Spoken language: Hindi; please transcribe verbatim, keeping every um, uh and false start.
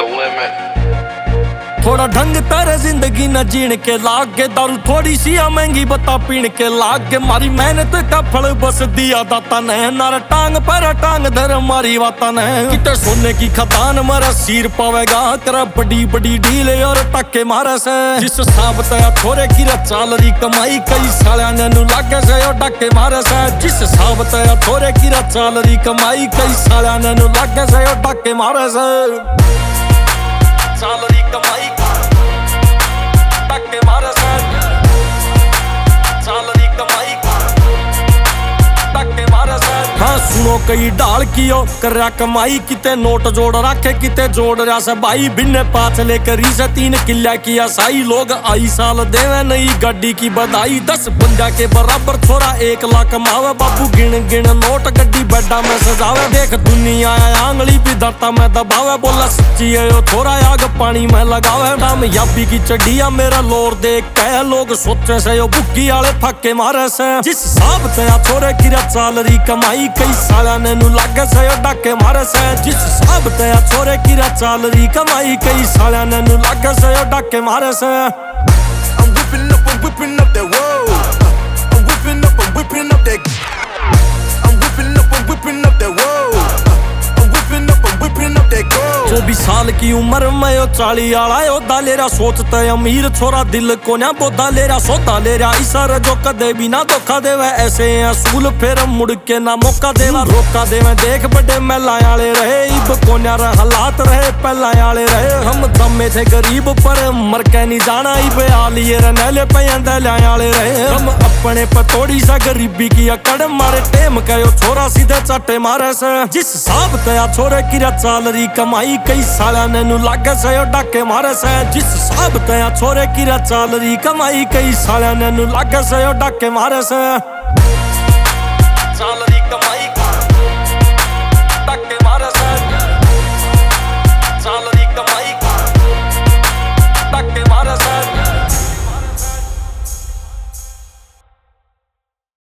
limit. थोड़ा ढंग तेरे जिंदगी न जीण के लाग के दारू थोड़ी सी महंगी बता पीण के लाग के मारी मेहनत का फल बस दिया दाता ने नारा टांग पर टांग धर मारी वाता ने किते सोने की खदान मारा सिर पावेगा तेरा बड़ी बड़ी डील और टक्के मारे से जिस सांप तया थोड़े की चाल री कमाई कई साल्या ने नु लागे से और टक्के मारे से जिस सांप तया थोड़े की चाल री कमाई कई साल्या ने नु लागे से और टक्के मारे से चाल री कमाई टक्के मारे से चाल री कमाई टक्के मारे से। हाँ सुनो कई डाल कियो कर रहा कमाई किते नोट जोड़ रखे किते जोड़ रहा से भाई बिन्ने पाँच लेकर से तीन किला किया साई लोग आई साल देवे नई गड्डी की बधाई दस बंदा के बराबर छोरा एक लाख कमावे बाबू गिन गिन नोट गड्डी बड्डा में सजावे देख दुनिया आंगली भी धरता में दबावे बोला सच्ची है यो थोड़ा आग पानी में लगावे कामयाबी की चढ़िया मेरा लोर देख के लोग सोचे से यो बुक्की आले थके मारे से जिस हिसाब से छोरे की चाल री कमाई कई साला ने नु लागे से डाके मारे से जिस हिसाब ते छोरे की चाल री कमाई कई साला ने नु लागे से डाके मारे से। I'm whipping up, I'm whipping up that whoa. I'm whipping up, I'm whipping up that. I'm whipping up, I'm whipping up that whoa. I'm whipping up, I'm whipping up that gold. चौबीस साल की उम्र में यो चाली आला योदा ले रहा सोचता अमीर छोरा दिल को ना बोधा ले रहा सोता ले रहा इशारा जो कदे भी ना धोखा देवे ऐसे असूल फिर मुड़ के ना मौका देवा रोका देवे देख बड़े मेला आले रहे इब कोन्या हालात रहे पहला आले रहे हम दमे थे गरीब पर मर के नहीं जाना इब आलिए रनैले पैंदे आले रहे हम अपने पर थोड़ी सा गरीबी की अकड़ मारे टेम कहो छोरा सीधे चाटे मारे से जिस हिसाब तया छोरे की चाल री कमाई कई साला ने नु लागे से डाके मारे से जिस हिसाब तया छोरे की चाल री कमाई कई साला ने नु लागे से डाके मारे से।